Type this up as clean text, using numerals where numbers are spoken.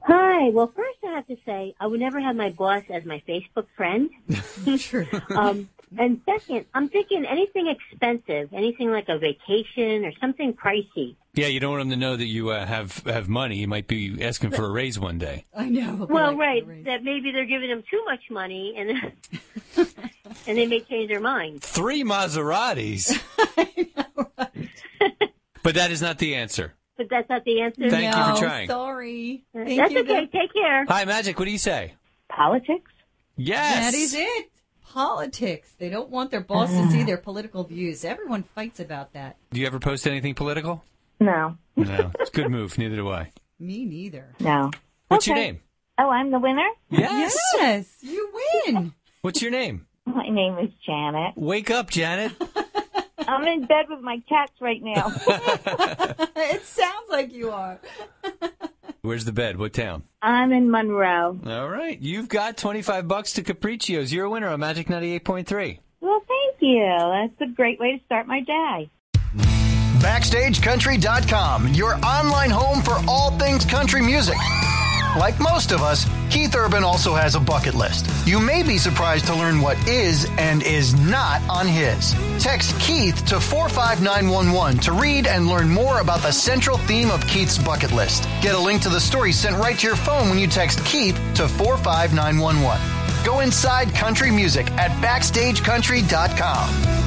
Hi. Well, first I have to say I would never have my boss as my Facebook friend. Sure. And second, I'm thinking anything expensive, anything like a vacation or something pricey. Yeah, you don't want them to know that you have money. You might be asking for a raise one day. I know. Well, right, that maybe they're giving them too much money, and and they may change their mind. 3 Maseratis. I know, right? But that is not the answer. But that's not the answer. Thank you for trying. Sorry. That's okay. Take care. Hi, Magic. What do you say? Politics? Yes. That is it. Politics. They don't want their boss to see their political views. Everyone fights about that. Do you ever post anything political? No. No. It's a good move. Neither do I. Me neither. No. What's your name? Oh, I'm the winner? Yes. Yes, you win. What's your name? My name is Janet. Wake up, Janet. I'm in bed with my cats right now. It sounds like you are. Where's the bed? What town? I'm in Monroe. All right. You've got $25 to Capriccios. You're a winner on Magic 98.3. Well, thank you. That's a great way to start my day. BackstageCountry.com, your online home for all things country music. Like most of us, Keith Urban also has a bucket list. You may be surprised to learn what is and is not on his. Text Keith to 45911 to read and learn more about the central theme of Keith's bucket list. Get a link to the story sent right to your phone when you text Keith to 45911. Go inside country music at BackstageCountry.com.